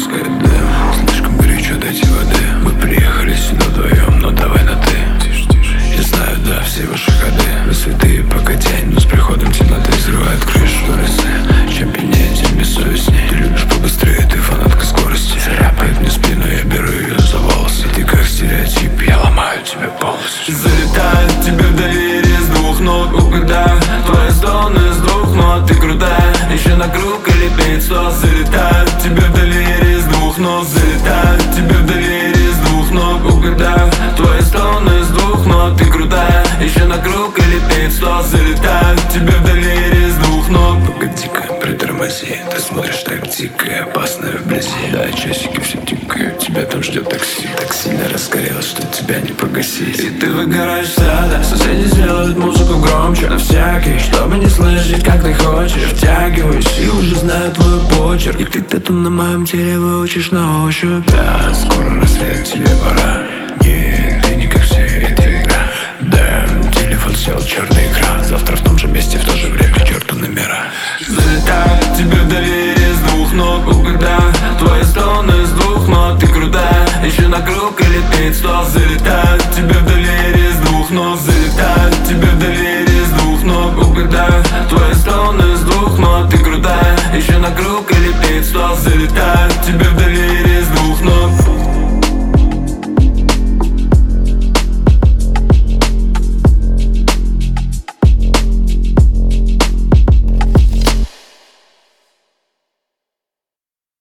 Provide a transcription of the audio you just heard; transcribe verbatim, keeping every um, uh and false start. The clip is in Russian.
пускает дым. Слишком горячо, дайте воды. Мы приехали сюда вдвоем, но давай на ты. Тише, тише. Я знаю, да, все ваши ходы. Вы святые, пока тень, но с приходом темноты взрывает крышу турисы. Чем пьянее, тем бессовестней. Ты любишь побыстрее, ты фанатка скорости. Царапает мне спину, я беру ее за волосы. Ты как стереотип, я ломаю тебя полностью. Залетает тебе в доверие с двух ног. Угадаю твои стоны с двух нот. Ты крутая, еще на круг или пятьсот. Залетает тебе в доверие с двух ног. Залетает тебе в доверие с двух ног. Угадаю твои стоны с двух нот. Ты крутая, еще на круг или пятьсот. Залетает тебе в доверие с двух ног. Погоди-ка, притормози. Ты смотришь так дико и опасно вблизи. Да, часики все тикают, тебя там ждет такси. Так сильно раскорелось, что тебя не погасить. И ты выгораешь сада. Соседи сделают музыку громче на всякий, чтобы не слышать, как ты хочешь. Втягиваюсь и уже знаю твой почерк. И ты тату на моем теле выучишь на ощупь. Да, скоро рассвет, тебе пора. Нет, ты не как все, это игра. Да, телефон сел, черный экран. Завтра в том же месте, в то же время, к черту номера. Залетаю тебе в доверие с двух ног. Угадаю твои стоны с двух нот. Ты крутая, еще на круг или пятьсот. Залетаю тебе в доверие с двух ног. Залетаю тебе в доверие с двух ног. Угадаю твои стоны с двух нот. Ты крутая, еще на круг или пятьсот. Залетаю тебе в доверие.